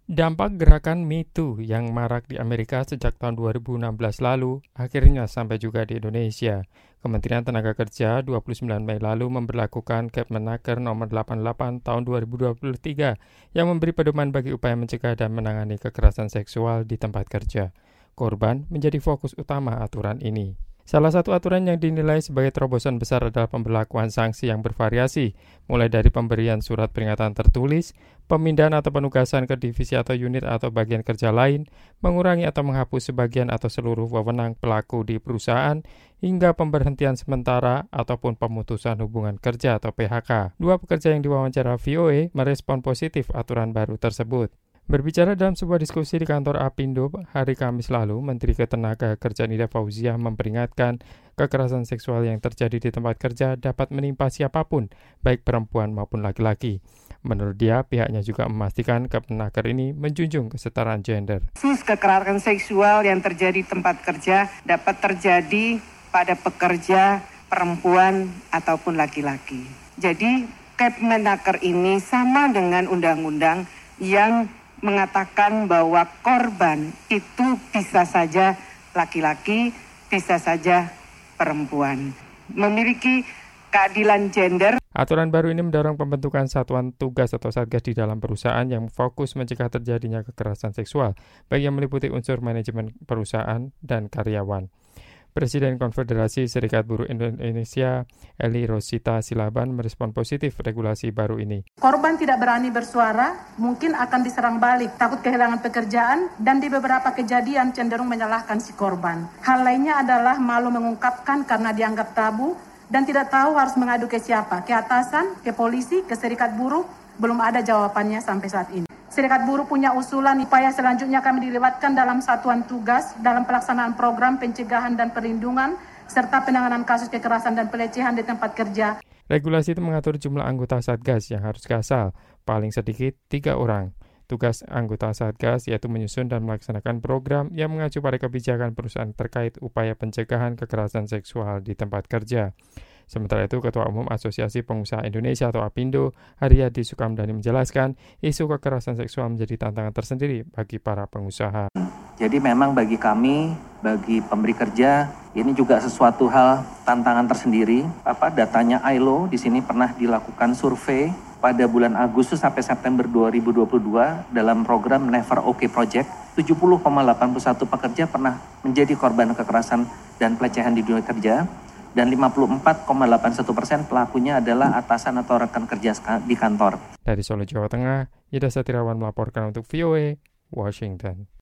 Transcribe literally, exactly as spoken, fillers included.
Dampak gerakan Me Too yang marak di Amerika sejak tahun dua ribu enam belas lalu akhirnya sampai juga di Indonesia. Kementerian Tenaga Kerja dua puluh sembilan Mei lalu memberlakukan Kepmenaker nomor delapan puluh delapan tahun dua ribu dua puluh tiga yang memberi pedoman bagi upaya mencegah dan menangani kekerasan seksual di tempat kerja. Korban menjadi fokus utama aturan ini. Salah satu aturan yang dinilai sebagai terobosan besar adalah pemberlakuan sanksi yang bervariasi, mulai dari pemberian surat peringatan tertulis, pemindahan atau penugasan ke divisi atau unit atau bagian kerja lain, mengurangi atau menghapus sebagian atau seluruh wewenang pelaku di perusahaan, hingga pemberhentian sementara ataupun pemutusan hubungan kerja atau P H K. Dua pekerja yang diwawancara V O A merespon positif aturan baru tersebut. Berbicara dalam sebuah diskusi di kantor Apindo hari Kamis lalu, Menteri Ketenagakerjaan Ida Fauziah memperingatkan kekerasan seksual yang terjadi di tempat kerja dapat menimpa siapapun, baik perempuan maupun laki-laki. Menurut dia, pihaknya juga memastikan Kepmenaker ini menjunjung kesetaraan gender. Kasus kekerasan seksual yang terjadi di tempat kerja dapat terjadi pada pekerja perempuan ataupun laki-laki. Jadi, Kepmenaker ini sama dengan undang-undang yang mengatakan bahwa korban itu bisa saja laki-laki, bisa saja perempuan. Memiliki keadilan gender. Aturan baru ini mendorong pembentukan satuan tugas atau satgas di dalam perusahaan yang fokus mencegah terjadinya kekerasan seksual, baik yang meliputi unsur manajemen perusahaan dan karyawan. Presiden Konfederasi Serikat Buruh Indonesia, Eli Rosita Silaban, merespon positif regulasi baru ini. Korban tidak berani bersuara, mungkin akan diserang balik, takut kehilangan pekerjaan, dan di beberapa kejadian cenderung menyalahkan si korban. Hal lainnya adalah malu mengungkapkan karena dianggap tabu, dan tidak tahu harus mengadu ke siapa, ke atasan, ke polisi, ke serikat buruh, belum ada jawabannya sampai saat ini. Serikat Buruh punya usulan upaya selanjutnya kami dilibatkan dalam satuan tugas dalam pelaksanaan program pencegahan dan perlindungan serta penanganan kasus kekerasan dan pelecehan di tempat kerja. Regulasi itu mengatur jumlah anggota Satgas yang harus kasal, paling sedikit tiga orang. Tugas anggota Satgas yaitu menyusun dan melaksanakan program yang mengacu pada kebijakan perusahaan terkait upaya pencegahan kekerasan seksual di tempat kerja. Sementara itu, Ketua Umum Asosiasi Pengusaha Indonesia atau Apindo, Haryadi Sukamdhani menjelaskan, isu kekerasan seksual menjadi tantangan tersendiri bagi para pengusaha. Jadi memang bagi kami, bagi pemberi kerja, ini juga sesuatu hal tantangan tersendiri. Apa datanya I L O di sini pernah dilakukan survei pada bulan Agustus sampai September dua ribu dua puluh dua dalam program Never OK Project, tujuh puluh koma delapan puluh satu pekerja pernah menjadi korban kekerasan dan pelecehan di dunia kerja. Dan lima puluh empat koma delapan satu persen pelakunya adalah atasan atau rekan kerja di kantor. Dari Solo, Jawa Tengah, Yudha Satirawan melaporkan untuk V O A, Washington.